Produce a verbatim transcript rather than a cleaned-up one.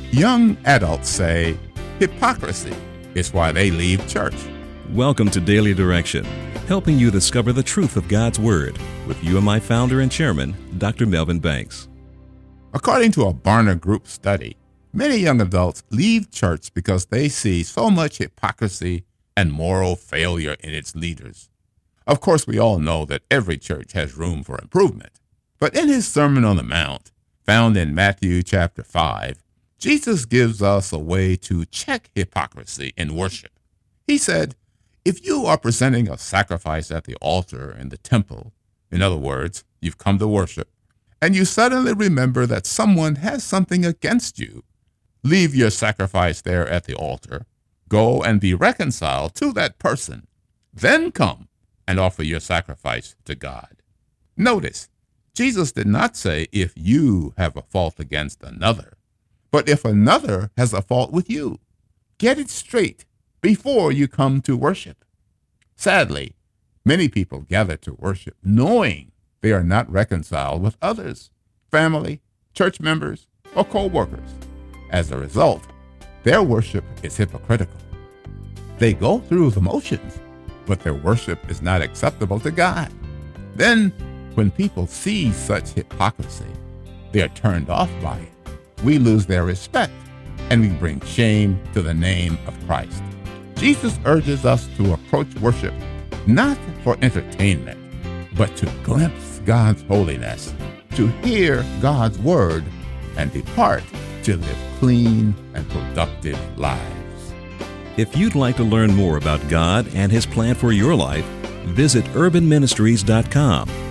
Young adults say hypocrisy is why they leave church. Welcome to Daily Direction, helping you discover the truth of God's Word with U M I founder and chairman, Doctor Melvin Banks. According to a Barna Group study, many young adults leave church because they see so much hypocrisy and moral failure in its leaders. Of course, we all know that every church has room for improvement. But in his Sermon on the Mount, found in Matthew chapter five, Jesus gives us a way to check hypocrisy in worship. He said, if you are presenting a sacrifice at the altar in the temple, in other words, you've come to worship, and you suddenly remember that someone has something against you, leave your sacrifice there at the altar, go and be reconciled to that person, then come and offer your sacrifice to God. Notice, Jesus did not say if you have a fault against another, but if another has a fault with you. Get it straight before you come to worship. Sadly, many people gather to worship knowing they are not reconciled with others, family, church members, or co-workers. As a result, their worship is hypocritical. They go through the motions, but their worship is not acceptable to God. Then, when people see such hypocrisy, they are turned off by it. We lose their respect, and we bring shame to the name of Christ. Jesus urges us to approach worship not for entertainment, but to glimpse God's holiness, to hear God's word, and depart to live clean and productive lives. If you'd like to learn more about God and His plan for your life, visit urban ministries dot com.